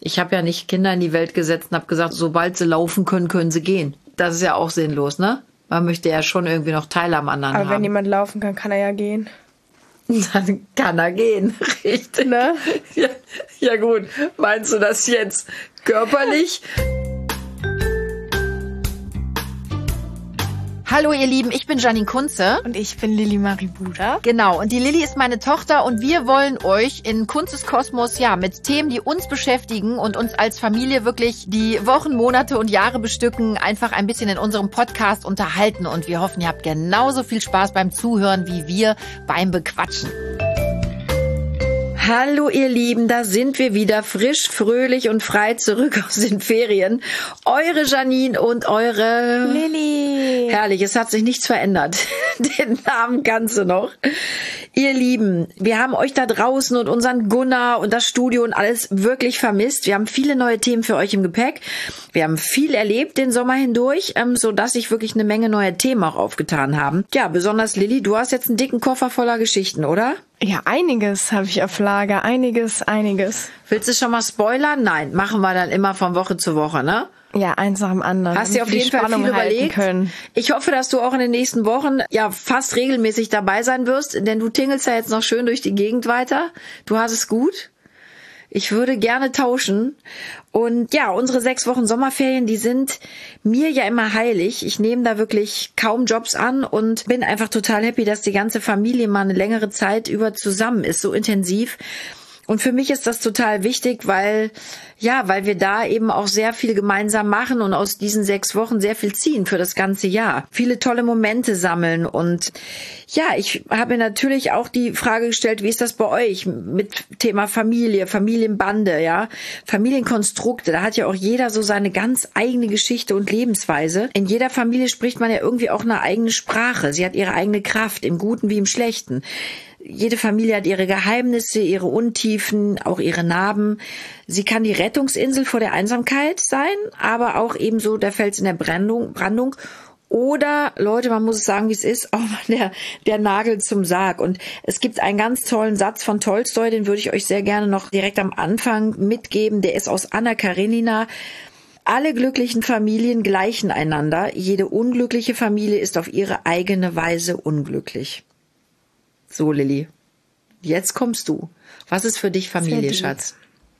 Ich habe ja nicht Kinder in die Welt gesetzt und habe gesagt, sobald sie laufen können, können sie gehen. Das ist ja auch sinnlos, ne? Man möchte ja schon irgendwie noch Teil am anderen haben. Aber wenn jemand laufen kann, kann er ja gehen. Dann kann er gehen, richtig. Ne? Ja gut, meinst du das jetzt körperlich? Hallo ihr Lieben, ich bin Janine Kunze. Und ich bin Lilly Marie Buda. Genau, und die Lilly ist meine Tochter und wir wollen euch in Kunzes Kosmos mit Themen, die uns beschäftigen und uns als Familie wirklich die Wochen, Monate und Jahre bestücken, einfach ein bisschen in unserem Podcast unterhalten. Und wir hoffen, ihr habt genauso viel Spaß beim Zuhören wie wir beim Bequatschen. Hallo ihr Lieben, da sind wir wieder frisch, fröhlich und frei zurück aus den Ferien. Eure Janine und eure Lilly. Herrlich, es hat sich nichts verändert. Den Namen kannst du noch. Ihr Lieben, wir haben euch da draußen und unseren Gunnar und das Studio und alles wirklich vermisst. Wir haben viele neue Themen für euch im Gepäck. Wir haben viel erlebt den Sommer hindurch, sodass sich wirklich eine Menge neue Themen auch aufgetan haben. Ja, besonders Lilly, du hast jetzt einen dicken Koffer voller Geschichten, oder? Ja, einiges habe ich auf Lager. Einiges. Willst du schon mal spoilern? Nein, machen wir dann immer von Woche zu Woche, ne? Ja, eins nach dem anderen. Hast dir auf jeden Fall viel überlegt. Ich hoffe, dass du auch in den nächsten Wochen fast regelmäßig dabei sein wirst, denn du tingelst ja jetzt noch schön durch die Gegend weiter. Du hast es gut. Ich würde gerne tauschen. Und ja, unsere 6 Wochen Sommerferien, die sind mir ja immer heilig. Ich nehme da wirklich kaum Jobs an und bin einfach total happy, dass die ganze Familie mal eine längere Zeit über zusammen ist, so intensiv. Und für mich ist das total wichtig, weil wir da eben auch sehr viel gemeinsam machen und aus diesen 6 Wochen sehr viel ziehen für das ganze Jahr. Viele tolle Momente sammeln und ja, ich habe mir natürlich auch die Frage gestellt, wie ist das bei euch mit Thema Familie, Familienbande, ja, Familienkonstrukte. Da hat ja auch jeder so seine ganz eigene Geschichte und Lebensweise. In jeder Familie spricht man ja irgendwie auch eine eigene Sprache. Sie hat ihre eigene Kraft, im Guten wie im Schlechten. Jede Familie hat ihre Geheimnisse, ihre Untiefen, auch ihre Narben. Sie kann die Rettungsinsel vor der Einsamkeit sein, aber auch ebenso der Fels in der Brandung. Oder, Leute, man muss es sagen, wie es ist, auch mal der Nagel zum Sarg. Und es gibt einen ganz tollen Satz von Tolstoi, den würde ich euch sehr gerne noch direkt am Anfang mitgeben. Der ist aus Anna Karenina. Alle glücklichen Familien gleichen einander. Jede unglückliche Familie ist auf ihre eigene Weise unglücklich. So, Lilly, jetzt kommst du. Was ist für dich Familie, Schatz?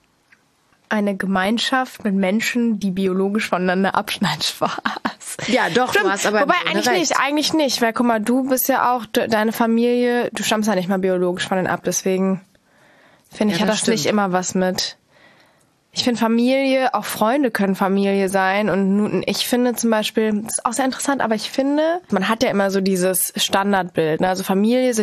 Eine Gemeinschaft mit Menschen, die biologisch voneinander abschneiden. Spaß. Ja, doch, stimmt. Du hast aber wobei eigentlich nicht, weil guck mal, du bist ja auch, deine Familie, du stammst ja nicht mal biologisch von denen ab, deswegen finde ich, hat das nicht immer was mit. Ich finde Familie, auch Freunde können Familie sein und ich finde zum Beispiel, das ist auch sehr interessant, aber ich finde, man hat ja immer so dieses Standardbild, ne? Also Familie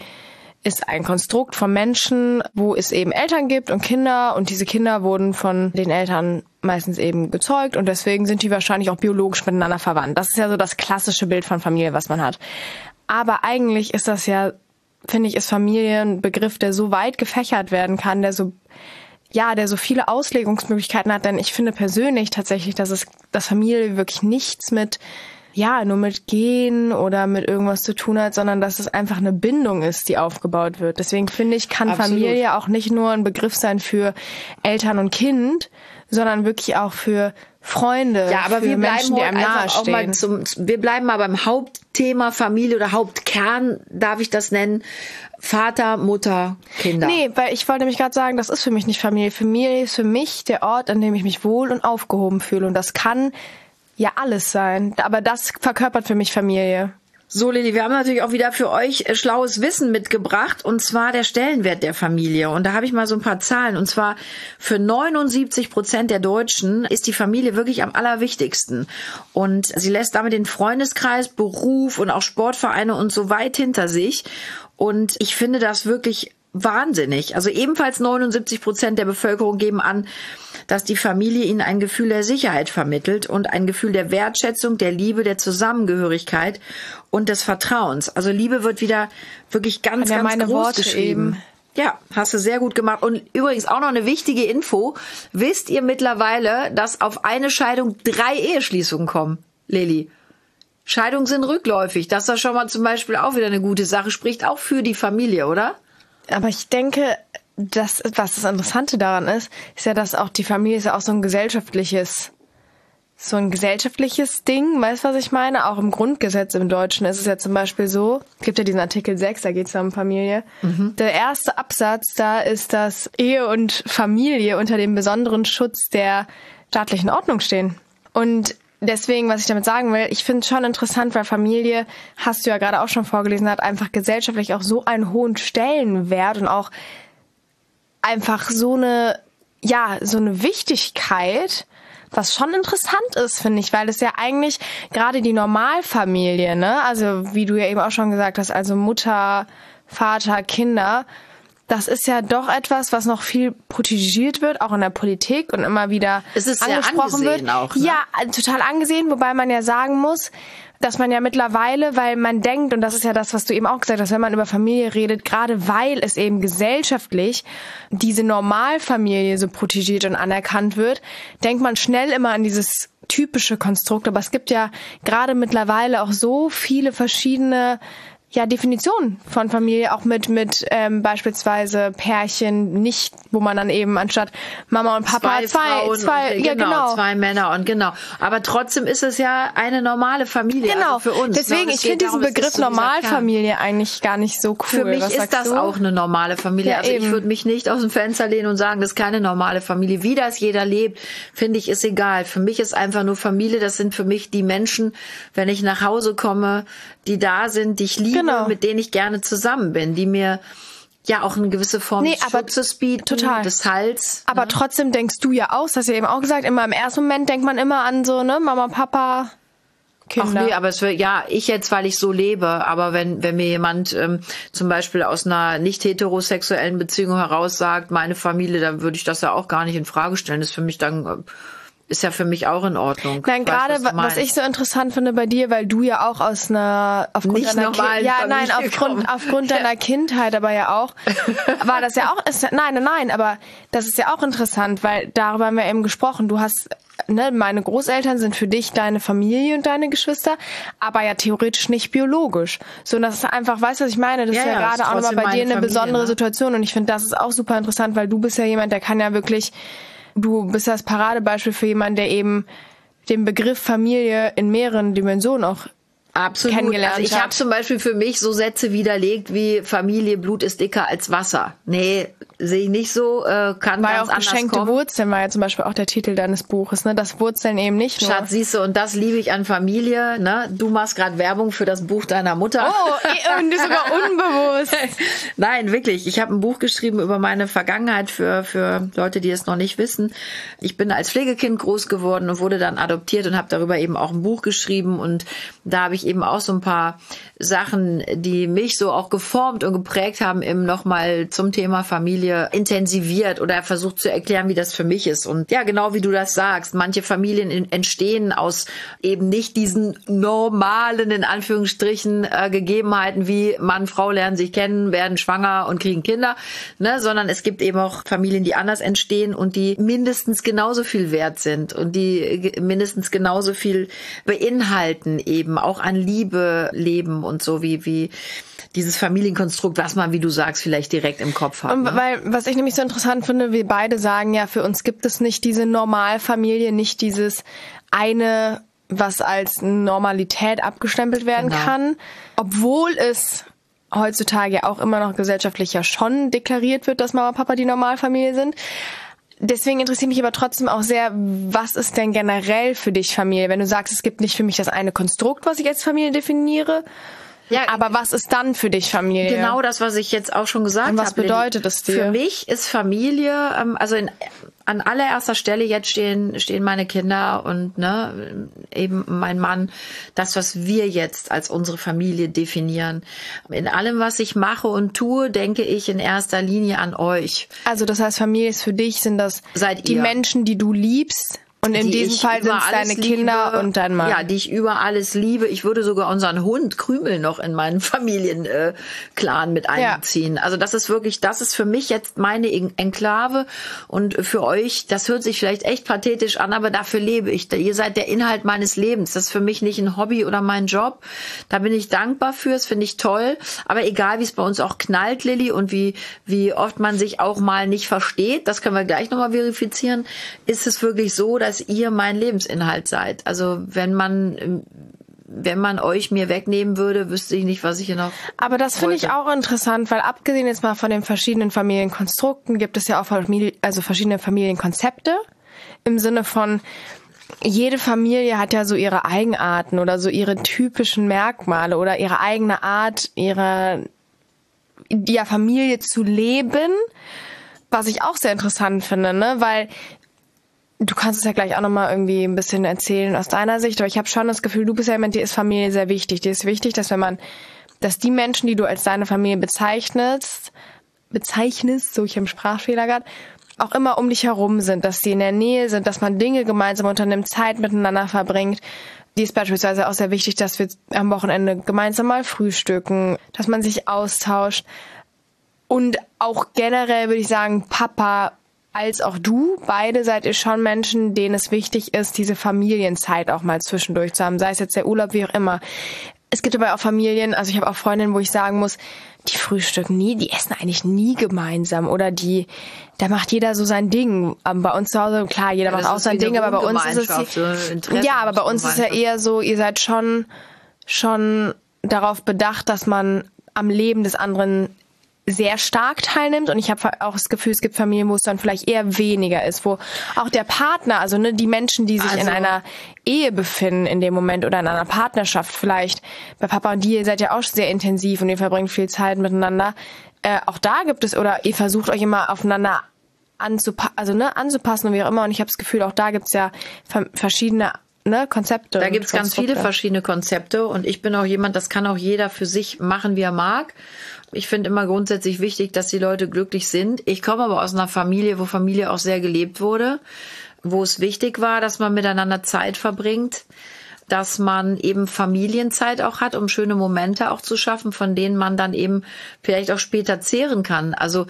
ist ein Konstrukt von Menschen, wo es eben Eltern gibt und Kinder und diese Kinder wurden von den Eltern meistens eben gezeugt und deswegen sind die wahrscheinlich auch biologisch miteinander verwandt. Das ist ja so das klassische Bild von Familie, was man hat. Aber eigentlich ist das ja, finde ich, ist Familie ein Begriff, der so weit gefächert werden kann, der so viele Auslegungsmöglichkeiten hat, denn ich finde persönlich tatsächlich, dass Familie wirklich nichts nur mit Gehen oder mit irgendwas zu tun hat, sondern dass es einfach eine Bindung ist, die aufgebaut wird. Deswegen finde ich, kann Familie auch nicht nur ein Begriff sein für Eltern und Kind, sondern wirklich auch für Freunde, ja, aber für wir bleiben Menschen, die einem nahestehen. Wir bleiben mal beim Hauptthema Familie oder Hauptkern, darf ich das nennen, Vater, Mutter, Kinder. Nee, weil ich wollte nämlich gerade sagen, das ist für mich nicht Familie. Familie ist für mich der Ort, an dem ich mich wohl und aufgehoben fühle. Und das kann ja alles sein, aber das verkörpert für mich Familie. So, Lilly, wir haben natürlich auch wieder für euch schlaues Wissen mitgebracht, und zwar der Stellenwert der Familie. Und da habe ich mal so ein paar Zahlen. Und zwar für 79% der Deutschen ist die Familie wirklich am allerwichtigsten. Und sie lässt damit den Freundeskreis, Beruf und auch Sportvereine und so weit hinter sich. Und ich finde das wirklich wahnsinnig. Also ebenfalls 79% der Bevölkerung geben an, dass die Familie ihnen ein Gefühl der Sicherheit vermittelt und ein Gefühl der Wertschätzung, der Liebe, der Zusammengehörigkeit und des Vertrauens. Also Liebe wird wieder wirklich ganz groß Worte geschrieben. Ja, hast du sehr gut gemacht. Und übrigens auch noch eine wichtige Info. Wisst ihr mittlerweile, dass auf eine Scheidung 3 Eheschließungen kommen, Lilly? Scheidungen sind rückläufig. Das ist doch schon mal zum Beispiel auch wieder eine gute Sache. Spricht auch für die Familie, oder? Aber ich denke, was das Interessante daran ist ja, dass auch die Familie ist ja auch so ein gesellschaftliches Ding, weißt du, was ich meine? Auch im Grundgesetz im Deutschen ist es ja zum Beispiel so, gibt ja diesen Artikel 6, da geht es ja um Familie. Der erste Absatz, da ist, dass Ehe und Familie unter dem besonderen Schutz der staatlichen Ordnung stehen. Und deswegen, was ich damit sagen will, ich finde es schon interessant, weil Familie, hast du ja gerade auch schon vorgelesen, hat einfach gesellschaftlich auch so einen hohen Stellenwert und auch einfach so eine Wichtigkeit, was schon interessant ist, finde ich, weil es ja eigentlich gerade die Normalfamilie, ne, also wie du ja eben auch schon gesagt hast, also Mutter, Vater, Kinder, das ist ja doch etwas, was noch viel protegiert wird, auch in der Politik und immer wieder angesprochen wird. Auch, ne? Ja, total angesehen, wobei man ja sagen muss, dass man ja mittlerweile, weil man denkt, und das ist ja das, was du eben auch gesagt hast, wenn man über Familie redet, gerade weil es eben gesellschaftlich diese Normalfamilie so protegiert und anerkannt wird, denkt man schnell immer an dieses typische Konstrukt. Aber es gibt ja gerade mittlerweile auch so viele verschiedene Definition von Familie, auch mit beispielsweise Pärchen, nicht, wo man dann eben anstatt Mama und Papa zwei Männer und genau. Aber trotzdem ist es ja eine normale Familie, genau. Also für uns. Deswegen, ich finde diesen Begriff Normalfamilie eigentlich gar nicht so cool. Für mich ist das auch eine normale Familie. Ja, also ich würde mich nicht aus dem Fenster lehnen und sagen, das ist keine normale Familie. Wie das jeder lebt, finde ich, ist egal. Für mich ist einfach nur Familie, das sind für mich die Menschen, wenn ich nach Hause komme, die da sind, die ich liebe, mit denen ich gerne zusammen bin, die mir ja auch eine gewisse Form des Schutzes bieten, total. Des Halts. Aber trotzdem denkst du ja auch, das hast du ja eben auch gesagt, immer im ersten Moment denkt man immer an so, ne, Mama, Papa, Kinder. Ach nee, aber ich jetzt, weil ich so lebe, aber wenn mir jemand zum Beispiel aus einer nicht heterosexuellen Beziehung heraus sagt, meine Familie, dann würde ich das ja auch gar nicht in Frage stellen. Das ist für mich dann... Ist ja für mich auch in Ordnung. Nein, gerade was ich so interessant finde bei dir, weil du ja auch aufgrund deiner Kindheit, aber ja auch, war das ja auch, aber das ist ja auch interessant, weil darüber haben wir eben gesprochen. Du hast, ne, meine Großeltern sind für dich deine Familie und deine Geschwister, aber ja theoretisch nicht biologisch. So, und das ist einfach, weißt du, was ich meine? Das ist ja gerade auch nochmal bei dir eine besondere Situation und ich finde, das ist auch super interessant, weil du bist ja jemand, der kann ja wirklich, du bist das Paradebeispiel für jemanden, der eben den Begriff Familie in mehreren Dimensionen auch kennengelernt hat. Also ich habe zum Beispiel für mich so Sätze widerlegt wie Familie, Blut ist dicker als Wasser. Nee, sehe ich nicht so, kann ganz anders kommen. Geschenkte Wurzeln war ja zum Beispiel auch der Titel deines Buches, ne? Das Wurzeln eben nicht nur. Schatz, siehst du, und das liebe ich an Familie, ne? Du machst gerade Werbung für das Buch deiner Mutter. Oh, und das ist sogar unbewusst. Nein, wirklich. Ich habe ein Buch geschrieben über meine Vergangenheit für Leute, die es noch nicht wissen. Ich bin als Pflegekind groß geworden und wurde dann adoptiert und habe darüber eben auch ein Buch geschrieben und da habe ich eben auch so ein paar Sachen, die mich so auch geformt und geprägt haben, eben nochmal zum Thema Familie intensiviert oder versucht zu erklären, wie das für mich ist. Und ja, genau wie du das sagst, manche Familien entstehen aus eben nicht diesen normalen, in Anführungsstrichen, Gegebenheiten wie Mann, Frau lernen sich kennen, werden schwanger und kriegen Kinder, ne, sondern es gibt eben auch Familien, die anders entstehen und die mindestens genauso viel wert sind und die mindestens genauso viel beinhalten, eben auch an Liebe leben und so wie dieses Familienkonstrukt, was man, wie du sagst, vielleicht direkt im Kopf hat. Und weil, was ich nämlich so interessant finde, wir beide sagen ja, für uns gibt es nicht diese Normalfamilie, nicht dieses eine, was als Normalität abgestempelt werden kann, obwohl es heutzutage ja auch immer noch gesellschaftlich ja schon deklariert wird, dass Mama und Papa die Normalfamilie sind. Deswegen interessiert mich aber trotzdem auch sehr, was ist denn generell für dich Familie? Wenn du sagst, es gibt nicht für mich das eine Konstrukt, was ich als Familie definiere, ja, aber was ist dann für dich Familie? Genau das, was ich jetzt auch schon gesagt habe. Was bedeutet es dir? Für mich ist Familie, also an allererster Stelle jetzt stehen meine Kinder und ne, eben mein Mann, das, was wir jetzt als unsere Familie definieren. In allem, was ich mache und tue, denke ich in erster Linie an euch. Also das heißt, Familie ist für dich, sind das die Menschen, die du liebst? Und in diesem Fall sind es deine Kinder und dein Mann. Ja, die ich über alles liebe. Ich würde sogar unseren Hund Krümel noch in meinen Familienclan mit einbeziehen. Ja. Also das ist für mich jetzt meine Enklave. Und für euch, das hört sich vielleicht echt pathetisch an, aber dafür lebe ich. Ihr seid der Inhalt meines Lebens. Das ist für mich nicht ein Hobby oder mein Job. Da bin ich dankbar für, das finde ich toll. Aber egal, wie es bei uns auch knallt, Lilly, und wie oft man sich auch mal nicht versteht, das können wir gleich nochmal verifizieren, ist es wirklich so, dass ihr mein Lebensinhalt seid. Also wenn man euch mir wegnehmen würde, wüsste ich nicht, was ich hier noch. Aber das finde ich auch interessant, weil abgesehen jetzt mal von den verschiedenen Familienkonstrukten gibt es ja auch verschiedene Familienkonzepte im Sinne von, jede Familie hat ja so ihre Eigenarten oder so ihre typischen Merkmale oder ihre eigene Art, ihre Familie zu leben, was ich auch sehr interessant finde, ne, weil du kannst es ja gleich auch nochmal irgendwie ein bisschen erzählen aus deiner Sicht, aber ich habe schon das Gefühl, du bist ja jemand, dir ist Familie sehr wichtig. Dir ist wichtig, dass dass die Menschen, die du als deine Familie bezeichnest, so ich habe einen Sprachfehler gerade, auch immer um dich herum sind, dass sie in der Nähe sind, dass man Dinge gemeinsam unternimmt, Zeit miteinander verbringt. Die ist beispielsweise auch sehr wichtig, dass wir am Wochenende gemeinsam mal frühstücken, dass man sich austauscht. Und auch generell würde ich sagen, Papa als auch du, beide seid ihr schon Menschen, denen es wichtig ist, diese Familienzeit auch mal zwischendurch zu haben, sei es jetzt der Urlaub, wie auch immer. Es gibt aber auch Familien, also ich habe auch Freundinnen, wo ich sagen muss, die frühstücken nie, die essen eigentlich nie gemeinsam oder da macht jeder so sein Ding. Bei uns zu Hause, klar, jeder macht auch sein Ding, aber bei uns ist es aber bei uns ist ja eher so, ihr seid schon darauf bedacht, dass man am Leben des anderen sehr stark teilnimmt, und ich habe auch das Gefühl, es gibt Familien, wo es dann vielleicht eher weniger ist, wo auch der Partner, also ne, die Menschen, die sich in einer Ehe befinden in dem Moment oder in einer Partnerschaft vielleicht, bei Papa und dir, ihr seid ja auch sehr intensiv und ihr verbringt viel Zeit miteinander, auch da gibt es, oder ihr versucht euch immer aufeinander anzupassen und wie auch immer, und ich habe das Gefühl, auch da gibt's ja verschiedene Konzepte. Da gibt's ganz viele verschiedene Konzepte, und ich bin auch jemand, das kann auch jeder für sich machen, wie er mag. Ich finde immer grundsätzlich wichtig, dass die Leute glücklich sind. Ich komme aber aus einer Familie, wo Familie auch sehr gelebt wurde, wo es wichtig war, dass man miteinander Zeit verbringt, dass man eben Familienzeit auch hat, um schöne Momente auch zu schaffen, von denen man dann eben vielleicht auch später zehren kann. Also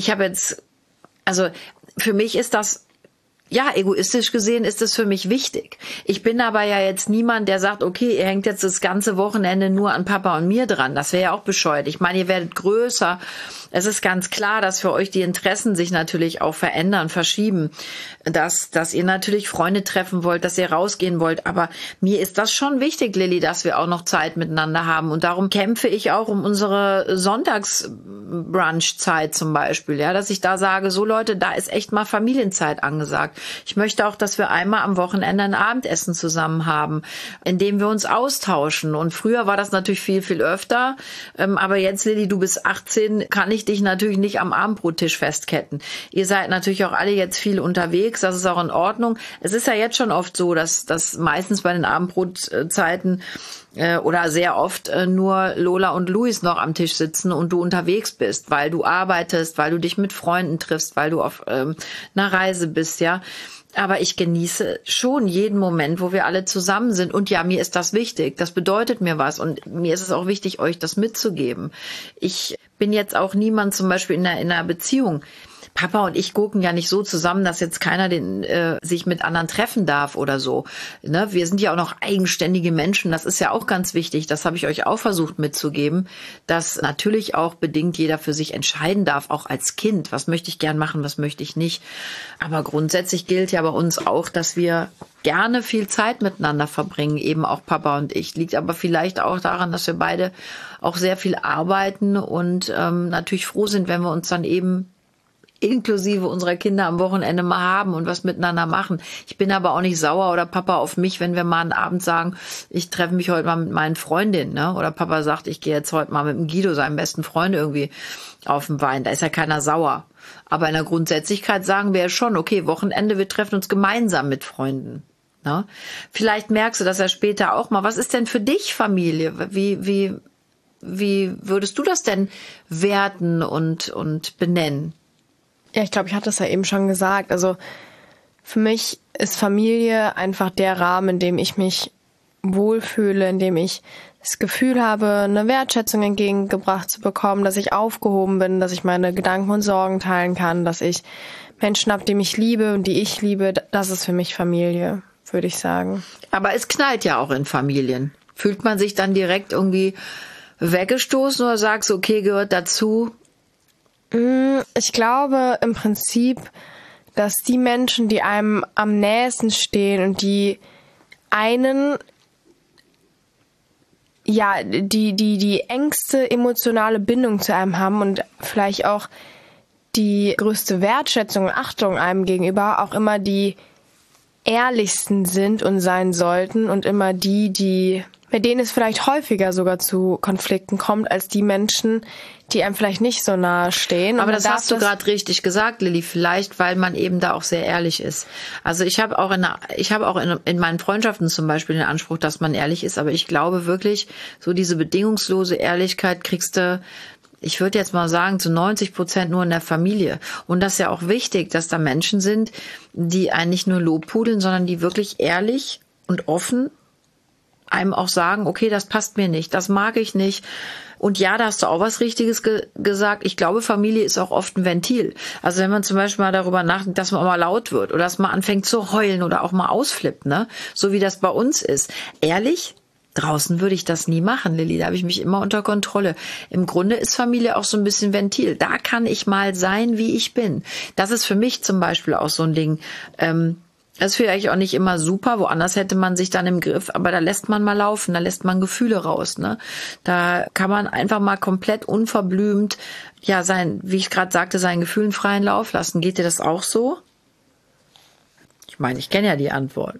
für mich ist das, ja, egoistisch gesehen ist es für mich wichtig. Ich bin aber ja jetzt niemand, der sagt, okay, ihr hängt jetzt das ganze Wochenende nur an Papa und mir dran. Das wäre ja auch bescheuert. Ich meine, ihr werdet größer. Es ist ganz klar, dass für euch die Interessen sich natürlich auch verändern, verschieben. Dass ihr natürlich Freunde treffen wollt, dass ihr rausgehen wollt. Aber mir ist das schon wichtig, Lilly, dass wir auch noch Zeit miteinander haben. Und darum kämpfe ich auch um unsere Sonntagsbrunchzeit zum Beispiel. Ja, dass ich da sage, so Leute, da ist echt mal Familienzeit angesagt. Ich möchte auch, dass wir einmal am Wochenende ein Abendessen zusammen haben, in dem wir uns austauschen. Und früher war das natürlich viel, viel öfter. Aber jetzt, Lilly, du bist 18, kann ich dich natürlich nicht am Abendbrottisch festketten. Ihr seid natürlich auch alle jetzt viel unterwegs. Das ist auch in Ordnung. Es ist ja jetzt schon oft so, dass meistens bei den Abendbrotzeiten oder sehr oft nur Lola und Luis noch am Tisch sitzen und du unterwegs bist, weil du arbeitest, weil du dich mit Freunden triffst, weil du auf einer Reise bist, ja. Aber ich genieße schon jeden Moment, wo wir alle zusammen sind. Und ja, mir ist das wichtig. Das bedeutet mir was. Und mir ist es auch wichtig, euch das mitzugeben. Ich bin jetzt auch niemand zum Beispiel in einer Beziehung. Papa und ich gucken ja nicht so zusammen, dass jetzt keiner sich mit anderen treffen darf oder so. Ne? Wir sind ja auch noch eigenständige Menschen. Das ist ja auch ganz wichtig. Das habe ich euch auch versucht mitzugeben, dass natürlich auch bedingt jeder für sich entscheiden darf, auch als Kind. Was möchte ich gern machen, was möchte ich nicht. Aber grundsätzlich gilt ja bei uns auch, dass wir gerne viel Zeit miteinander verbringen, eben auch Papa und ich. Liegt aber vielleicht auch daran, dass wir beide auch sehr viel arbeiten und natürlich froh sind, wenn wir uns dann eben inklusive unserer Kinder am Wochenende mal haben und was miteinander machen. Ich bin aber auch nicht sauer oder Papa auf mich, wenn wir mal einen Abend sagen, ich treffe mich heute mal mit meinen Freundinnen, ne? Oder Papa sagt, ich gehe jetzt heute mal mit dem Guido, seinem besten Freund, irgendwie auf den Wein. Da ist ja keiner sauer. Aber in der Grundsätzlichkeit sagen wir ja schon, okay, Wochenende, wir treffen uns gemeinsam mit Freunden. Ne? Vielleicht merkst du das ja später auch mal. Was ist denn für dich Familie? Wie würdest du das denn werten und benennen? Ja, ich glaube, ich hatte es ja eben schon gesagt. Also für mich ist Familie einfach der Rahmen, in dem ich mich wohlfühle, in dem ich das Gefühl habe, eine Wertschätzung entgegengebracht zu bekommen, dass ich aufgehoben bin, dass ich meine Gedanken und Sorgen teilen kann, dass ich Menschen habe, die mich liebe und die ich liebe. Das ist für mich Familie, würde ich sagen. Aber es knallt ja auch in Familien. Fühlt man sich dann direkt irgendwie weggestoßen oder sagst du, okay, gehört dazu? Ich glaube im Prinzip, dass die Menschen, die einem am nächsten stehen und die einen, ja, die engste emotionale Bindung zu einem haben und vielleicht auch die größte Wertschätzung und Achtung einem gegenüber, auch immer die ehrlichsten sind und sein sollten und immer bei denen es vielleicht häufiger sogar zu Konflikten kommt, als die Menschen, die einem vielleicht nicht so nahe stehen. Aber das hast du gerade richtig gesagt, Lilly, vielleicht, weil man eben da auch sehr ehrlich ist. Also ich habe auch in meinen Freundschaften zum Beispiel den Anspruch, dass man ehrlich ist, aber ich glaube wirklich, so diese bedingungslose Ehrlichkeit kriegst du, ich würde jetzt mal sagen, zu 90% nur in der Familie. Und das ist ja auch wichtig, dass da Menschen sind, die einen nicht nur lobpudeln, sondern die wirklich ehrlich und offen einem auch sagen, okay, das passt mir nicht, das mag ich nicht. Und ja, da hast du auch was Richtiges gesagt. Ich glaube, Familie ist auch oft ein Ventil. Also wenn man zum Beispiel mal darüber nachdenkt, dass man mal laut wird oder dass man anfängt zu heulen oder auch mal ausflippt, ne? So wie das bei uns ist. Ehrlich? Draußen würde ich das nie machen, Lilly. Da habe ich mich immer unter Kontrolle. Im Grunde ist Familie auch so ein bisschen Ventil. Da kann ich mal sein, wie ich bin. Das ist für mich zum Beispiel auch so ein Ding. Das ist vielleicht auch nicht immer super. Woanders hätte man sich dann im Griff. Aber da lässt man mal laufen. Da lässt man Gefühle raus, ne? Da kann man einfach mal komplett unverblümt, ja, wie ich gerade sagte, seinen Gefühlen freien Lauf lassen. Geht dir das auch so? Ich meine, ich kenne ja die Antwort.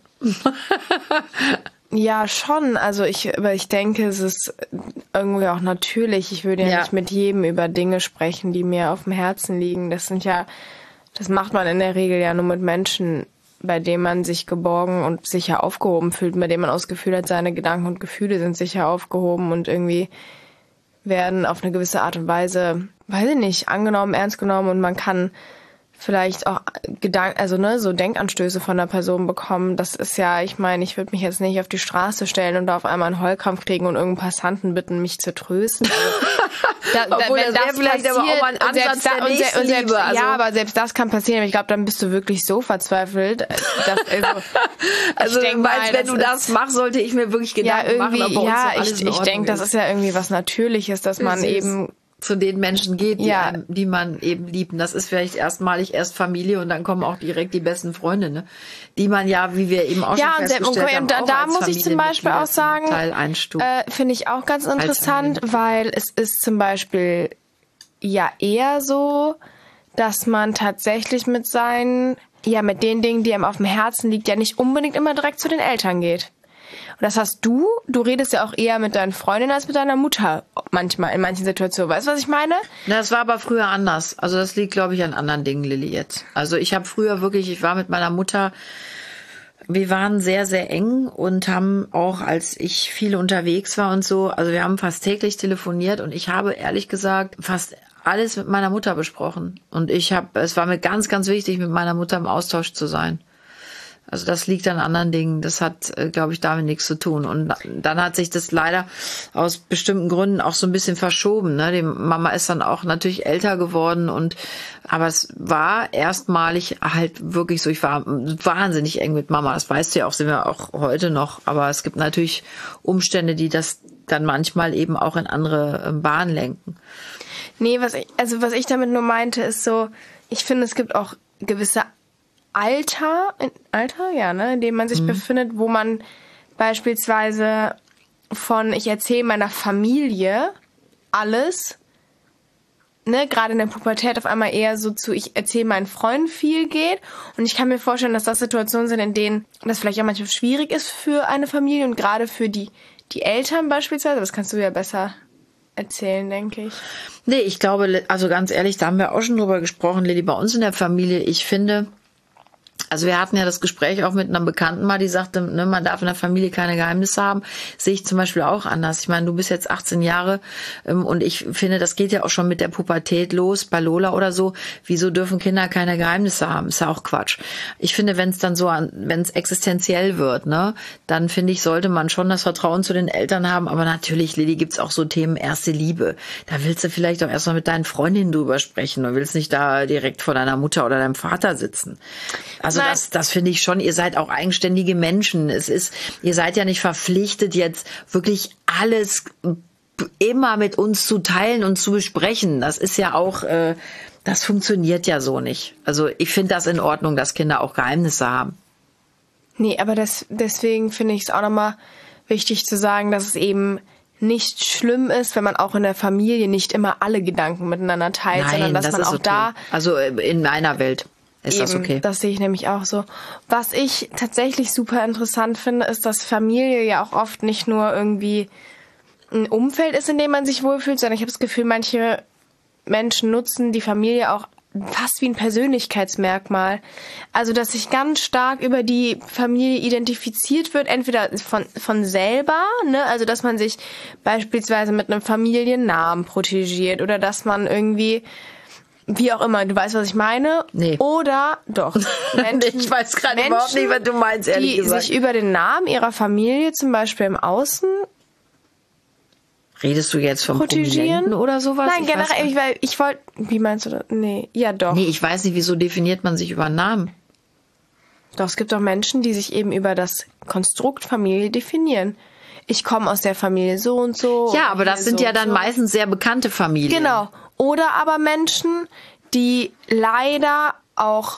Ja, schon. Also ich denke, es ist irgendwie auch natürlich. Ich würde ja nicht mit jedem über Dinge sprechen, die mir auf dem Herzen liegen. Das macht man in der Regel ja nur mit Menschen, bei denen man sich geborgen und sicher aufgehoben fühlt, bei denen man auch das Gefühl hat, seine Gedanken und Gefühle sind sicher aufgehoben und irgendwie werden auf eine gewisse Art und Weise, weiß ich nicht, angenommen, ernst genommen und man kann vielleicht auch so Denkanstöße von der Person bekommen. Das ist ja, ich meine, ich würde mich jetzt nicht auf die Straße stellen und da auf einmal einen Heulkrampf kriegen und irgendeinen Passanten bitten, mich zu trösten. Obwohl das wäre vielleicht aber auch mal ein Ansatz der Nächstenliebe. Ja, aber selbst das kann passieren. Aber ich glaube, dann bist du wirklich so verzweifelt. Also du meinst, wenn du das machst, sollte ich mir wirklich Gedanken machen, ob bei uns alles in Ordnung ist. Ich denke, das ist ja irgendwie was Natürliches, dass man eben zu den Menschen geht, die man eben liebt. Und das ist vielleicht erst Familie und dann kommen auch direkt die besten Freunde, ne? Die man ja, wie wir eben auch schon festgestellt haben, auch da muss ich zum Beispiel auch sagen, finde ich auch ganz interessant, weil es ist zum Beispiel ja eher so, dass man tatsächlich mit den Dingen, die einem auf dem Herzen liegt, ja nicht unbedingt immer direkt zu den Eltern geht. Und das hast du redest ja auch eher mit deinen Freundinnen als mit deiner Mutter manchmal, in manchen Situationen. Weißt du, was ich meine? Das war aber früher anders. Also das liegt, glaube ich, an anderen Dingen, Lilly, jetzt. Also ich war mit meiner Mutter, wir waren sehr, sehr eng und haben auch, als ich viel unterwegs war und so, also wir haben fast täglich telefoniert und ich habe ehrlich gesagt fast alles mit meiner Mutter besprochen. Und es war mir ganz, ganz wichtig, mit meiner Mutter im Austausch zu sein. Also das liegt an anderen Dingen. Das hat, glaube ich, damit nichts zu tun. Und dann hat sich das leider aus bestimmten Gründen auch so ein bisschen verschoben. Ne? Die Mama ist dann auch natürlich älter geworden aber es war erstmalig halt wirklich so. Ich war wahnsinnig eng mit Mama. Das weißt du ja auch, sind wir auch heute noch. Aber es gibt natürlich Umstände, die das dann manchmal eben auch in andere Bahnen lenken. Nee, was ich damit nur meinte, ist so, ich finde, es gibt auch gewisse Alter, in dem man sich befindet, wo man beispielsweise ich erzähle meiner Familie alles, ne, gerade in der Pubertät auf einmal eher so ich erzähle meinen Freunden viel geht. Und ich kann mir vorstellen, dass das Situationen sind, in denen das vielleicht auch manchmal schwierig ist für eine Familie und gerade für die Eltern beispielsweise. Das kannst du ja besser erzählen, denke ich. Nee, ich glaube, also ganz ehrlich, da haben wir auch schon drüber gesprochen, Lilly, bei uns in der Familie, ich finde, Also wir hatten ja das Gespräch auch mit einer Bekannten mal, die sagte, ne, man darf in der Familie keine Geheimnisse haben. Sehe ich zum Beispiel auch anders. Ich meine, du bist jetzt 18 Jahre und ich finde, das geht ja auch schon mit der Pubertät los, bei Lola oder so. Wieso dürfen Kinder keine Geheimnisse haben? Ist ja auch Quatsch. Ich finde, wenn es dann so, wenn es existenziell wird, ne, dann finde ich, sollte man schon das Vertrauen zu den Eltern haben. Aber natürlich, Lilly, gibt's auch so Themen erste Liebe. Da willst du vielleicht auch erstmal mit deinen Freundinnen drüber sprechen. Du willst nicht da direkt vor deiner Mutter oder deinem Vater sitzen. Also das finde ich schon, ihr seid auch eigenständige Menschen. Ihr seid ja nicht verpflichtet, jetzt wirklich alles immer mit uns zu teilen und zu besprechen. Das ist ja auch, das funktioniert ja so nicht. Also ich finde das in Ordnung, dass Kinder auch Geheimnisse haben. Nee, aber deswegen finde ich es auch nochmal wichtig zu sagen, dass es nicht schlimm ist, wenn man auch in der Familie nicht immer alle Gedanken miteinander teilt, sondern dass man auch da... Also in meiner Welt ist das okay. Das sehe ich nämlich auch so. Was ich tatsächlich super interessant finde, ist, dass Familie ja auch oft nicht nur irgendwie ein Umfeld ist, in dem man sich wohlfühlt, sondern ich habe das Gefühl, manche Menschen nutzen die Familie auch fast wie ein Persönlichkeitsmerkmal. Also, dass sich ganz stark über die Familie identifiziert wird, entweder von selber, ne, also dass man sich beispielsweise mit einem Familiennamen protegiert oder dass man irgendwie, wie auch immer, du weißt, was ich meine? Nee. Oder, doch. Menschen, ich weiß gerade überhaupt nicht, was du meinst, ehrlich gesagt. Die sich über den Namen ihrer Familie zum Beispiel im Außen redest du jetzt vom Prominenten oder sowas? Nein, generell, weil ich wollte, wie meinst du das? Nee, ja doch. Nee, ich weiß nicht, wieso definiert man sich über Namen? Doch, es gibt auch Menschen, die sich eben über das Konstrukt Familie definieren. Ich komme aus der Familie so und so. Ja, aber das sind ja dann meistens sehr bekannte Familien. Genau. Oder aber Menschen, die leider auch,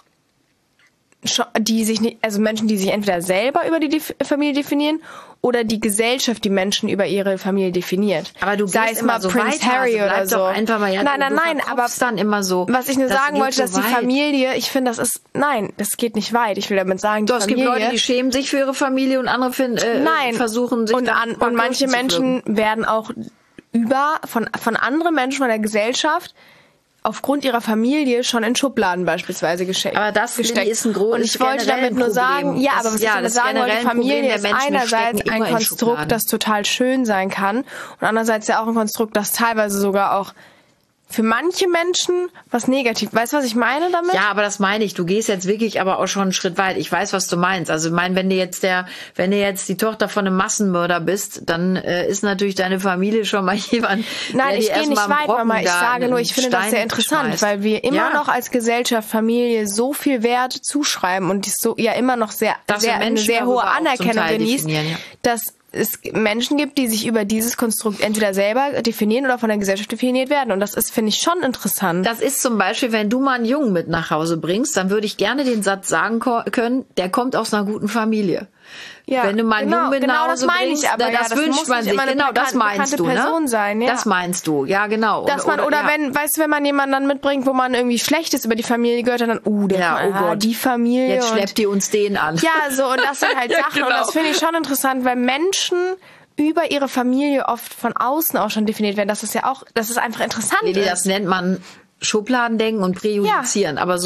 Menschen, die sich entweder selber über die Familie definieren oder die Gesellschaft die Menschen über ihre Familie definiert. Aber du sei es mal so Prince Harry oder so. Einfach mal, ja, nein, aber dann immer so. Was ich nur sagen wollte, dass die Familie, ich finde, das geht nicht weit. Ich will damit sagen, es gibt Leute, die schämen sich für ihre Familie und andere versuchen sich und manche Menschen werden auch von anderen Menschen von der Gesellschaft aufgrund ihrer Familie schon in Schubladen beispielsweise gesteckt. Aber das ist ein großes. Und ich wollte damit nur sagen, was ich damit sagen wollte, Familie ist einerseits ein Konstrukt, das total schön sein kann und andererseits ja auch ein Konstrukt, das teilweise sogar auch für manche Menschen was negativ. Weißt du, was ich meine damit? Ja, aber das meine ich. Du gehst jetzt wirklich aber auch schon einen Schritt weit. Ich weiß, was du meinst. Also, ich meine, wenn du jetzt die Tochter von einem Massenmörder bist, dann ist natürlich deine Familie schon mal jemand. Nein, ich gehe nicht weit, Mama. Ich sage nur, ich finde das sehr interessant, weil wir immer noch als Gesellschaft Familie so viel Wert zuschreiben und die so ja immer noch eine sehr hohe Anerkennung genießt, dass es Menschen gibt, die sich über dieses Konstrukt entweder selber definieren oder von der Gesellschaft definiert werden. Und das ist, finde ich, schon interessant. Das ist zum Beispiel, wenn du mal einen Jungen mit nach Hause bringst, dann würde ich gerne den Satz sagen können, der kommt aus einer guten Familie. Ja, wenn du mal einen Jungen mit nach Hause bringst, das wünscht man sich. Genau, das meinst du, ne? Sein, ja. Das meinst du, ja, genau. Wenn man jemanden dann mitbringt, wo man irgendwie Schlechtes über die Familie gehört hat, dann, die Familie. Jetzt schleppt ihr uns den an. Ja, so, und das sind halt Sachen. Genau. Und das finde ich schon interessant, weil Menschen über ihre Familie oft von außen auch schon definiert werden. Das ist einfach interessant. Nee, das nennt man Schubladendenken und Präjudizieren, aber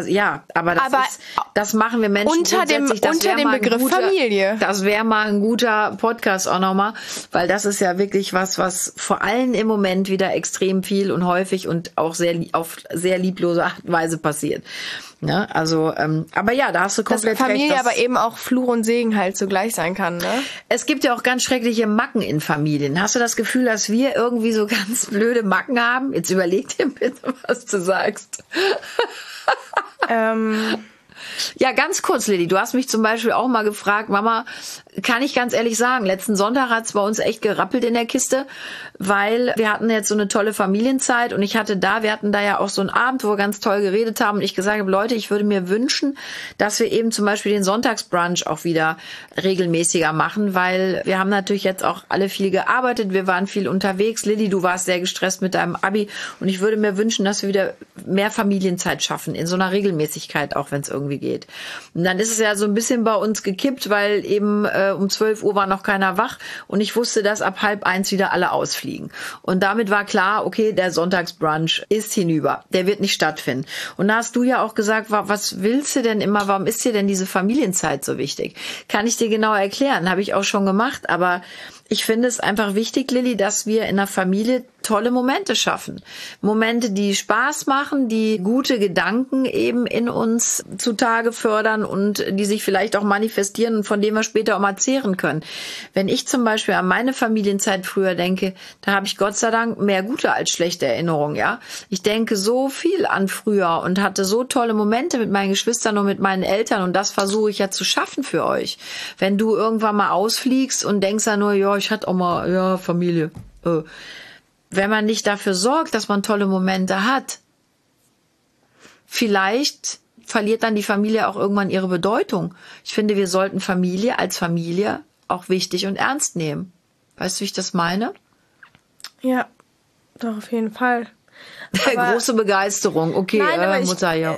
das machen wir Menschen unter dem Begriff Familie. Das wäre mal ein guter Podcast auch nochmal, weil das ist ja wirklich was vor allem im Moment wieder extrem viel und häufig und auch auf sehr lieblose Art und Weise passiert. Ja, also, aber ja, da hast du komplett recht. Dass Familie aber eben auch Fluch und Segen halt zugleich sein kann, ne? Es gibt ja auch ganz schreckliche Macken in Familien. Hast du das Gefühl, dass wir irgendwie so ganz blöde Macken haben? Jetzt überleg dir bitte, was du sagst. Ja, ganz kurz, Lilly, du hast mich zum Beispiel auch mal gefragt, Mama, kann ich ganz ehrlich sagen, letzten Sonntag hat's bei uns echt gerappelt in der Kiste, weil wir hatten jetzt so eine tolle Familienzeit und wir hatten da ja auch so einen Abend, wo wir ganz toll geredet haben und ich gesagt habe, Leute, ich würde mir wünschen, dass wir eben zum Beispiel den Sonntagsbrunch auch wieder regelmäßiger machen, weil wir haben natürlich jetzt auch alle viel gearbeitet, wir waren viel unterwegs. Lilly, du warst sehr gestresst mit deinem Abi und ich würde mir wünschen, dass wir wieder mehr Familienzeit schaffen, in so einer Regelmäßigkeit, auch wenn es irgendwie geht. Und dann ist es ja so ein bisschen bei uns gekippt, weil eben um 12 Uhr war noch keiner wach und ich wusste, dass ab 12:30 wieder alle ausfliegen. Und damit war klar, okay, der Sonntagsbrunch ist hinüber. Der wird nicht stattfinden. Und da hast du ja auch gesagt, was willst du denn immer, warum ist dir denn diese Familienzeit so wichtig? Kann ich dir genau erklären, habe ich auch schon gemacht, aber ich finde es einfach wichtig, Lilly, dass wir in der Familie tolle Momente schaffen. Momente, die Spaß machen, die gute Gedanken eben in uns zutage fördern und die sich vielleicht auch manifestieren und von denen wir später auch mal zehren können. Wenn ich zum Beispiel an meine Familienzeit früher denke, da habe ich Gott sei Dank mehr gute als schlechte Erinnerungen, ja. Ich denke so viel an früher und hatte so tolle Momente mit meinen Geschwistern und mit meinen Eltern und das versuche ich ja zu schaffen für euch. Wenn du irgendwann mal ausfliegst und denkst ja nur, ja, ich hatte auch mal, ja, Familie. Wenn man nicht dafür sorgt, dass man tolle Momente hat, vielleicht verliert dann die Familie auch irgendwann ihre Bedeutung. Ich finde, wir sollten Familie als Familie auch wichtig und ernst nehmen. Weißt du, wie ich das meine? Ja, doch, auf jeden Fall. Große Begeisterung. Okay, nein, Mutter, ja.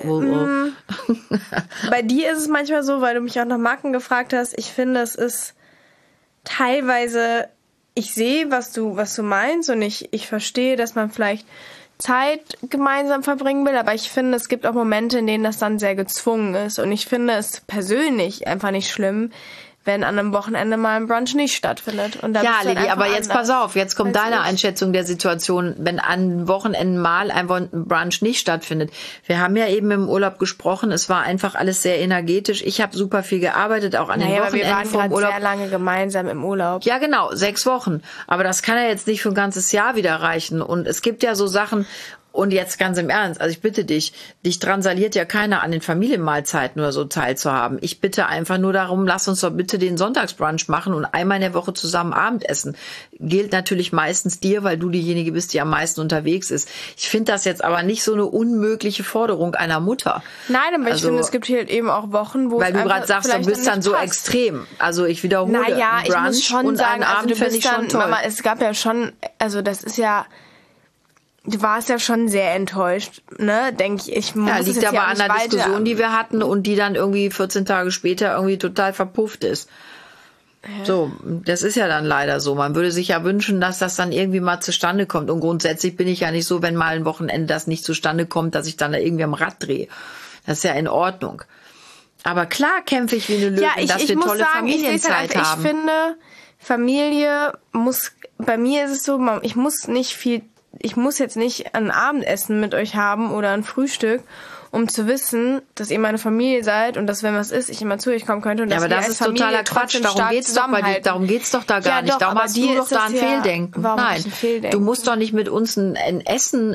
Bei dir ist es manchmal so, weil du mich auch nach Marken gefragt hast, ich finde, es ist teilweise, ich sehe, was du meinst und ich verstehe, dass man vielleicht Zeit gemeinsam verbringen will, aber ich finde, es gibt auch Momente, in denen das dann sehr gezwungen ist und ich finde es persönlich einfach nicht schlimm, wenn an einem Wochenende mal ein Brunch nicht stattfindet. Und da ja, Lilly, aber jetzt pass auf, jetzt kommt deine Einschätzung der Situation, wenn an Wochenenden mal ein Brunch nicht stattfindet. Wir haben ja eben im Urlaub gesprochen, es war einfach alles sehr energetisch. Ich habe super viel gearbeitet, auch an den Wochenenden wir waren vom Urlaub. Sehr lange gemeinsam im Urlaub. Ja, genau, 6 Wochen. Aber das kann ja jetzt nicht für ein ganzes Jahr wieder reichen. Und es gibt ja so Sachen. Und jetzt ganz im Ernst, also ich bitte dich drangsaliert ja keiner an den Familienmahlzeiten oder so teilzuhaben. Ich bitte einfach nur darum, lass uns doch bitte den Sonntagsbrunch machen und einmal in der Woche zusammen Abendessen. Gilt natürlich meistens dir, weil du diejenige bist, die am meisten unterwegs ist. Ich finde das jetzt aber nicht so eine unmögliche Forderung einer Mutter. Nein, aber ich finde, es gibt hier eben auch Wochen, wo weil du gerade sagst, du bist dann so extrem. Also ich wiederhole, naja, Brunch ich muss schon und sagen, einen Abend finde ich schon toll. Mama, es gab ja schon, also das ist ja, du warst ja schon sehr enttäuscht, ne? Denke ich. Ich muss liegt aber an der Diskussion, die wir hatten und die dann irgendwie 14 Tage später irgendwie total verpufft ist. Ja. So, das ist ja dann leider so. Man würde sich ja wünschen, dass das dann irgendwie mal zustande kommt. Und grundsätzlich bin ich ja nicht so, wenn mal ein Wochenende das nicht zustande kommt, dass ich dann da irgendwie am Rad drehe. Das ist ja in Ordnung. Aber klar kämpfe ich wie eine Löwin, dass wir tolle Familienzeit haben. Ich finde, Familie muss, bei mir ist es so, ich muss jetzt nicht ein Abendessen mit euch haben oder ein Frühstück, um zu wissen, dass ihr meine Familie seid und dass, wenn was ist, ich immer zu euch kommen könnte. Und dass aber das ist totaler Quatsch. Darum geht's doch da gar nicht. Darum hast du doch da ein Fehldenken. Nein, du musst doch nicht mit uns ein Essen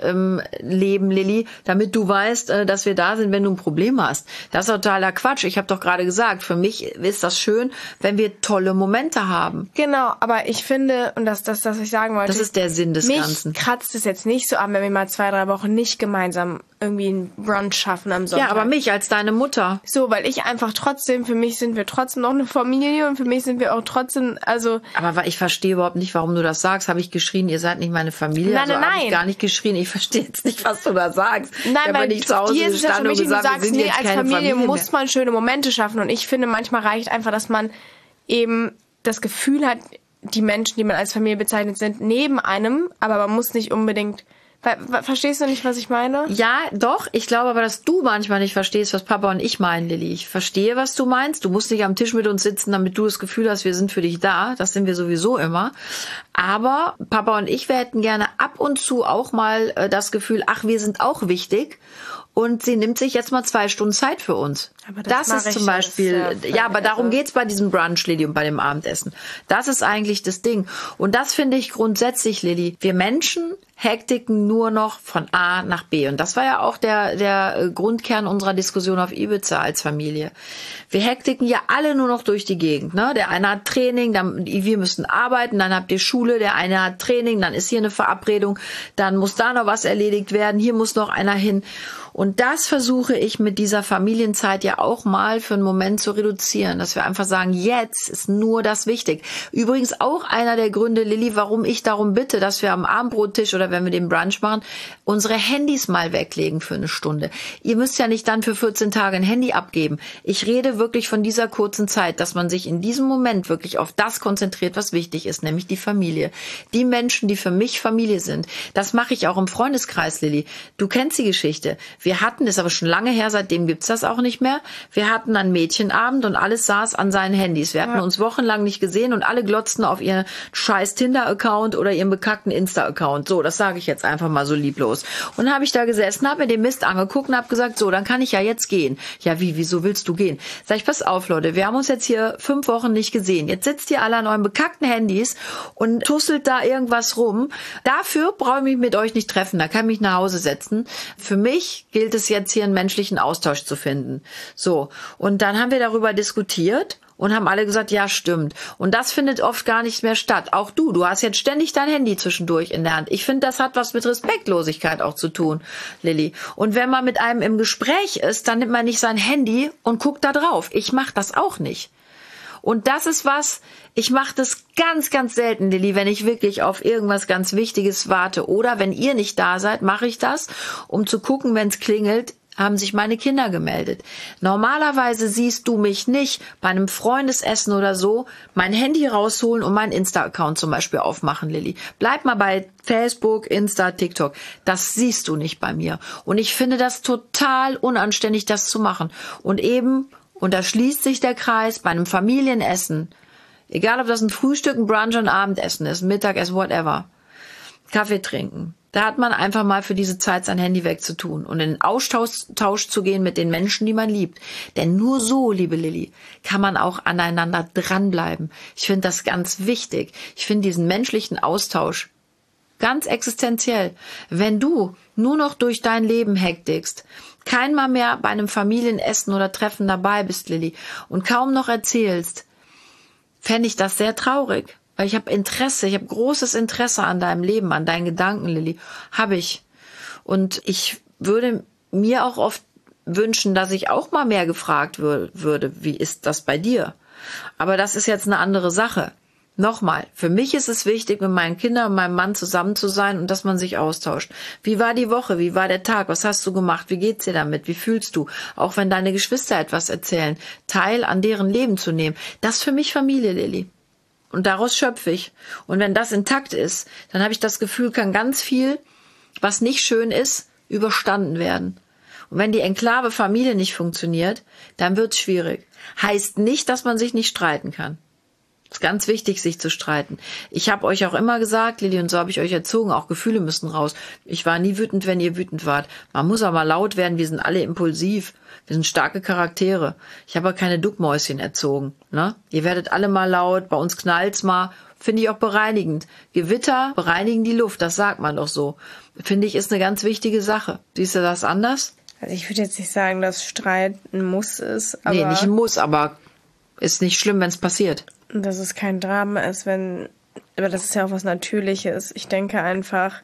leben, Lilly, damit du weißt, dass wir da sind, wenn du ein Problem hast. Das ist totaler Quatsch. Ich habe doch gerade gesagt, für mich ist das schön, wenn wir tolle Momente haben. Genau, aber ich finde, und das ich sagen wollte, das ist der Sinn des Ganzen. Mich kratzt es jetzt nicht so an, wenn wir mal 2-3 Wochen nicht gemeinsam irgendwie einen Brunch schaffen am Sonntag. Ja, aber mich als deine Mutter. So, weil ich einfach trotzdem, für mich sind wir trotzdem noch eine Familie und für mich sind wir auch trotzdem, also... Aber ich verstehe überhaupt nicht, warum du das sagst. Habe ich geschrien, ihr seid nicht meine Familie? Nein, also habe ich gar nicht geschrien. Ich verstehe jetzt nicht, was du da sagst. Nein, weil nicht zu Hause dir ist es ja schon wichtig, du sagst, nee, als Familie muss mehr. Man schöne Momente schaffen und ich finde, manchmal reicht einfach, dass man eben das Gefühl hat, die Menschen, die man als Familie bezeichnet, sind neben einem, aber man muss nicht unbedingt... Verstehst du nicht, was ich meine? Ja, doch. Ich glaube aber, dass du manchmal nicht verstehst, was Papa und ich meinen, Lilly. Ich verstehe, was du meinst. Du musst nicht am Tisch mit uns sitzen, damit du das Gefühl hast, wir sind für dich da. Das sind wir sowieso immer. Aber Papa und ich, wir hätten gerne ab und zu auch mal das Gefühl, ach, wir sind auch wichtig. Und sie nimmt sich jetzt mal 2 Stunden Zeit für uns. Aber das ist zum Beispiel, ja, aber darum geht's bei diesem Brunch, Lilly, und bei dem Abendessen. Das ist eigentlich das Ding. Und das finde ich grundsätzlich, Lilly. Wir Menschen hektiken nur noch von A nach B. Und das war ja auch der Grundkern unserer Diskussion auf Ibiza als Familie. Wir hektiken ja alle nur noch durch die Gegend, ne? Der eine hat Training, dann, wir müssen arbeiten, dann habt ihr Schule, der eine hat Training, dann ist hier eine Verabredung, dann muss da noch was erledigt werden, hier muss noch einer hin. Und das versuche ich mit dieser Familienzeit ja auch mal für einen Moment zu reduzieren, dass wir einfach sagen, jetzt ist nur das wichtig. Übrigens auch einer der Gründe, Lilly, warum ich darum bitte, dass wir am Abendbrottisch oder wenn wir den Brunch machen, unsere Handys mal weglegen für eine Stunde. Ihr müsst ja nicht dann für 14 Tage ein Handy abgeben. Ich rede wirklich von dieser kurzen Zeit, dass man sich in diesem Moment wirklich auf das konzentriert, was wichtig ist, nämlich die Familie. Die Menschen, die für mich Familie sind. Das mache ich auch im Freundeskreis, Lilly. Du kennst die Geschichte. Wir hatten, ist aber schon lange her, seitdem gibt's das auch nicht mehr. Wir hatten einen Mädchenabend und alles saß an seinen Handys. Wir hatten uns wochenlang nicht gesehen und alle glotzten auf ihren scheiß Tinder-Account oder ihren bekackten Insta-Account. So, das sage ich jetzt einfach mal so lieblos. Und dann habe ich da gesessen, habe mir den Mist angeguckt und habe gesagt, so, dann kann ich ja jetzt gehen. Ja, wieso willst du gehen? Sag ich, pass auf, Leute, wir haben uns jetzt hier 5 Wochen nicht gesehen. Jetzt sitzt ihr alle an euren bekackten Handys und tusselt da irgendwas rum. Dafür brauche ich mich mit euch nicht treffen. Da kann ich mich nach Hause setzen. Für mich gilt es jetzt hier einen menschlichen Austausch zu finden. So. Und dann haben wir darüber diskutiert und haben alle gesagt, ja, stimmt. Und das findet oft gar nicht mehr statt. Auch du hast jetzt ständig dein Handy zwischendurch in der Hand. Ich finde, das hat was mit Respektlosigkeit auch zu tun, Lilly. Und wenn man mit einem im Gespräch ist, dann nimmt man nicht sein Handy und guckt da drauf. Ich mache das auch nicht. Und das ist was, ich mache das ganz, ganz selten, Lilly, wenn ich wirklich auf irgendwas ganz Wichtiges warte. Oder wenn ihr nicht da seid, mache ich das, um zu gucken, wenn es klingelt, haben sich meine Kinder gemeldet. Normalerweise siehst du mich nicht bei einem Freundesessen oder so mein Handy rausholen und meinen Insta-Account zum Beispiel aufmachen, Lilly. Bleib mal bei Facebook, Insta, TikTok. Das siehst du nicht bei mir. Und ich finde das total unanständig, das zu machen. Und eben, und da schließt sich der Kreis, bei einem Familienessen, egal ob das ein Frühstück, ein Brunch, ein Abendessen ist, Mittagessen, whatever, Kaffee trinken. Da hat man einfach mal für diese Zeit sein Handy wegzutun und in den Austausch zu gehen mit den Menschen, die man liebt. Denn nur so, liebe Lilly, kann man auch aneinander dranbleiben. Ich finde das ganz wichtig. Ich finde diesen menschlichen Austausch ganz existenziell. Wenn du nur noch durch dein Leben hektigst, keinmal mehr bei einem Familienessen oder Treffen dabei bist, Lilly, und kaum noch erzählst, fände ich das sehr traurig. Weil ich habe Interesse, ich habe großes Interesse an deinem Leben, an deinen Gedanken, Lilly. Habe ich. Und ich würde mir auch oft wünschen, dass ich auch mal mehr gefragt würde, wie ist das bei dir? Aber das ist jetzt eine andere Sache. Nochmal, für mich ist es wichtig, mit meinen Kindern und meinem Mann zusammen zu sein und dass man sich austauscht. Wie war die Woche? Wie war der Tag? Was hast du gemacht? Wie geht's dir damit? Wie fühlst du? Auch wenn deine Geschwister etwas erzählen, Teil an deren Leben zu nehmen. Das ist für mich Familie, Lilly. Und daraus schöpfe ich. Und wenn das intakt ist, dann habe ich das Gefühl, kann ganz viel, was nicht schön ist, überstanden werden. Und wenn die Enklave Familie nicht funktioniert, dann wird's schwierig. Heißt nicht, dass man sich nicht streiten kann. Es ist ganz wichtig, sich zu streiten. Ich habe euch auch immer gesagt, Lilly, und so habe ich euch erzogen, auch Gefühle müssen raus. Ich war nie wütend, wenn ihr wütend wart. Man muss aber laut werden, wir sind alle impulsiv. Wir sind starke Charaktere. Ich habe aber keine Duckmäuschen erzogen. Ne? Ihr werdet alle mal laut, bei uns knallt's mal. Finde ich auch bereinigend. Gewitter bereinigen die Luft, das sagt man doch so. Finde ich, ist eine ganz wichtige Sache. Siehst du das anders? Also ich würde jetzt nicht sagen, dass Streit ein Muss ist. Aber nee, nicht ein Muss, aber ist nicht schlimm, wenn es passiert. Dass es kein Drama ist, aber das ist ja auch was Natürliches. Ich denke einfach,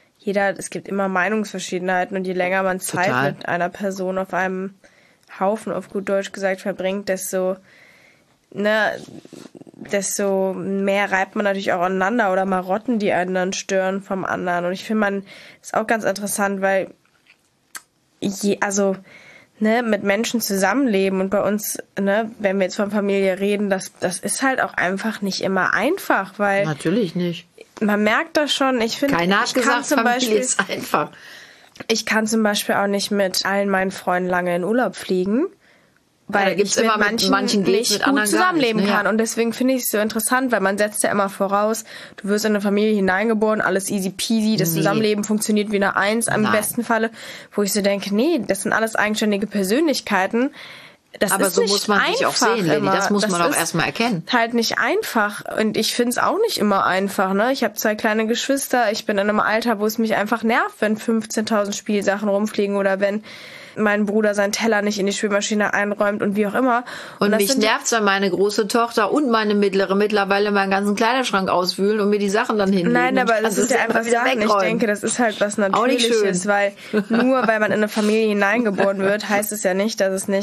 es gibt immer Meinungsverschiedenheiten und je länger man Zeit mit einer Person auf einem Haufen, auf gut Deutsch gesagt, verbringt, desto mehr reibt man natürlich auch aneinander oder Marotten, die einen dann stören vom anderen. Und ich finde, ist auch ganz interessant, weil mit Menschen zusammenleben und bei uns, wenn wir jetzt von Familie reden, das ist halt auch einfach nicht immer einfach, weil natürlich nicht. Man merkt das schon. Ich finde, keiner hat gesagt, Familie ist einfach. Ich kann zum Beispiel auch nicht mit allen meinen Freunden lange in Urlaub fliegen, weil ich mit manchen nicht gut zusammenleben kann. Und deswegen finde ich es so interessant, weil man setzt ja immer voraus, du wirst in eine Familie hineingeboren, alles easy peasy, das Zusammenleben funktioniert wie eine Eins im besten Falle, wo ich so denke, nee, das sind alles eigenständige Persönlichkeiten. Aber so muss man sich auch sehen, Lilly. Das muss man auch erstmal erkennen. Halt nicht einfach. Und ich finde es auch nicht immer einfach. Ne? Ich habe 2 kleine Geschwister. Ich bin in einem Alter, wo es mich einfach nervt, wenn 15.000 Spielsachen rumfliegen oder wenn mein Bruder seinen Teller nicht in die Spülmaschine einräumt und wie auch immer. Und mich nervt's, wenn meine große Tochter und meine mittlere mittlerweile meinen ganzen Kleiderschrank auswühlen und mir die Sachen dann hinlegen. Nein, aber das ist ja einfach Sachen. Ich denke, das ist halt was Natürliches, weil nur weil man in eine Familie hineingeboren wird, heißt es ja nicht, dass es nicht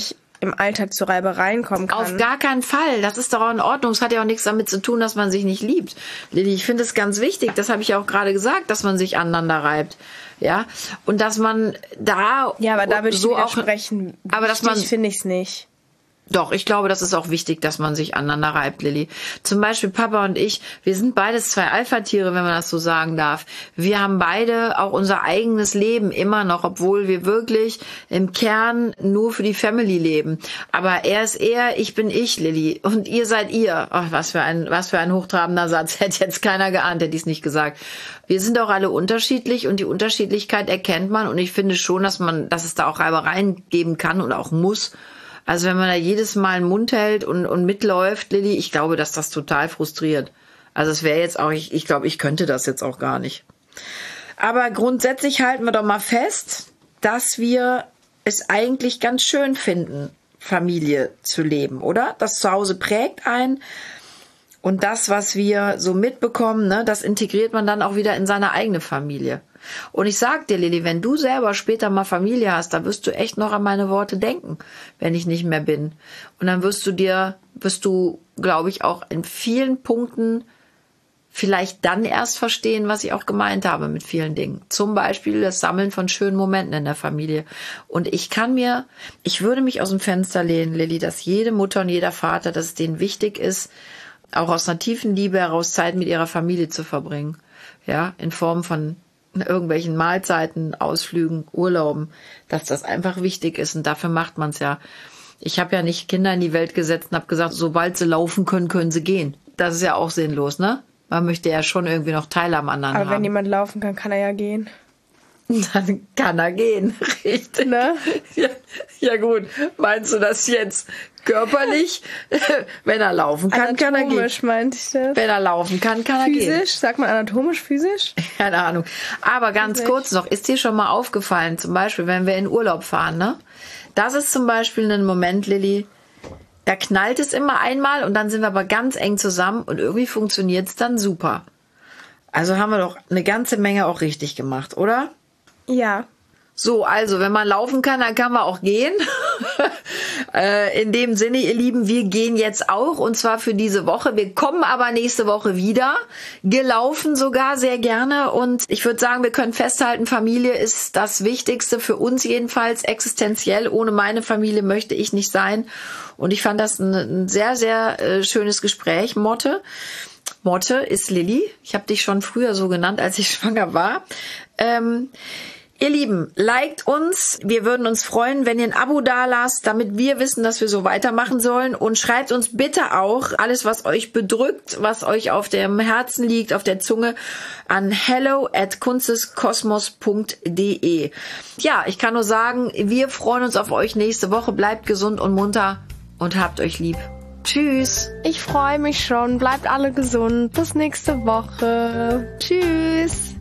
im Alltag zu Reibereien kommen kann. Auf gar keinen Fall. Das ist doch auch in Ordnung. Es hat ja auch nichts damit zu tun, dass man sich nicht liebt. Lilly, ich finde es ganz wichtig, das habe ich ja auch gerade gesagt, dass man sich aneinander reibt. Ja, und dass man da ja, aber da würde ich so widersprechen. Aber dass man, finde ich es nicht. Doch, ich glaube, das ist auch wichtig, dass man sich aneinander reibt, Lilly. Zum Beispiel Papa und ich, wir sind beides 2 Alpha-Tiere, wenn man das so sagen darf. Wir haben beide auch unser eigenes Leben immer noch, obwohl wir wirklich im Kern nur für die Family leben. Aber er ist er, ich bin ich, Lilly. Und ihr seid ihr. Ach, was für ein hochtrabender Satz. Hätte jetzt keiner geahnt, hätte ich es nicht gesagt. Wir sind auch alle unterschiedlich und die Unterschiedlichkeit erkennt man. Und ich finde schon, dass es da auch Reibereien geben kann und auch muss. Also wenn man da jedes Mal den Mund hält und mitläuft, Lilly, ich glaube, dass das total frustriert. Also es wäre jetzt auch, ich glaube, ich könnte das jetzt auch gar nicht. Aber grundsätzlich halten wir doch mal fest, dass wir es eigentlich ganz schön finden, Familie zu leben, oder? Das Zuhause prägt einen. Und das, was wir so mitbekommen, ne, das integriert man dann auch wieder in seine eigene Familie. Und ich sag dir, Lilly, wenn du selber später mal Familie hast, da wirst du echt noch an meine Worte denken, wenn ich nicht mehr bin. Und dann wirst du, glaube ich, auch in vielen Punkten vielleicht dann erst verstehen, was ich auch gemeint habe mit vielen Dingen. Zum Beispiel das Sammeln von schönen Momenten in der Familie. Und ich würde mich aus dem Fenster lehnen, Lilly, dass jede Mutter und jeder Vater, dass es denen wichtig ist, auch aus einer tiefen Liebe heraus Zeit mit ihrer Familie zu verbringen. Ja, in Form von irgendwelchen Mahlzeiten, Ausflügen, Urlauben, dass das einfach wichtig ist. Und dafür macht man es ja. Ich habe ja nicht Kinder in die Welt gesetzt und habe gesagt, sobald sie laufen können, können sie gehen. Das ist ja auch sinnlos, ne? Man möchte ja schon irgendwie noch Teil am anderen haben. Aber wenn jemand laufen kann, kann er ja gehen. Dann kann er gehen, richtig. Ne? Ja gut, meinst du das jetzt körperlich? Wenn er laufen kann, kann er gehen. Anatomisch meinte ich das. Wenn er laufen kann, kann er gehen. Physisch? Sagt man anatomisch, physisch? Keine Ahnung. Aber ganz kurz noch, ist dir schon mal aufgefallen, zum Beispiel, wenn wir in Urlaub fahren, ne? Das ist zum Beispiel ein Moment, Lilly, da knallt es immer einmal und dann sind wir aber ganz eng zusammen und irgendwie funktioniert es dann super. Also haben wir doch eine ganze Menge auch richtig gemacht, oder? Ja. So, also, wenn man laufen kann, dann kann man auch gehen. In dem Sinne, ihr Lieben, wir gehen jetzt auch, und zwar für diese Woche. Wir kommen aber nächste Woche wieder. Gelaufen sogar sehr gerne. Und ich würde sagen, wir können festhalten, Familie ist das Wichtigste für uns jedenfalls existenziell. Ohne meine Familie möchte ich nicht sein. Und ich fand das ein sehr, sehr schönes Gespräch, Motte. Motte ist Lilly. Ich habe dich schon früher so genannt, als ich schwanger war. Ihr Lieben, liked uns. Wir würden uns freuen, wenn ihr ein Abo dalasst, damit wir wissen, dass wir so weitermachen sollen. Und schreibt uns bitte auch alles, was euch bedrückt, was euch auf dem Herzen liegt, auf der Zunge, an hello@kunsteskosmos.de. Ja, ich kann nur sagen, wir freuen uns auf euch nächste Woche. Bleibt gesund und munter und habt euch lieb. Tschüss. Ich freue mich schon. Bleibt alle gesund. Bis nächste Woche. Tschüss.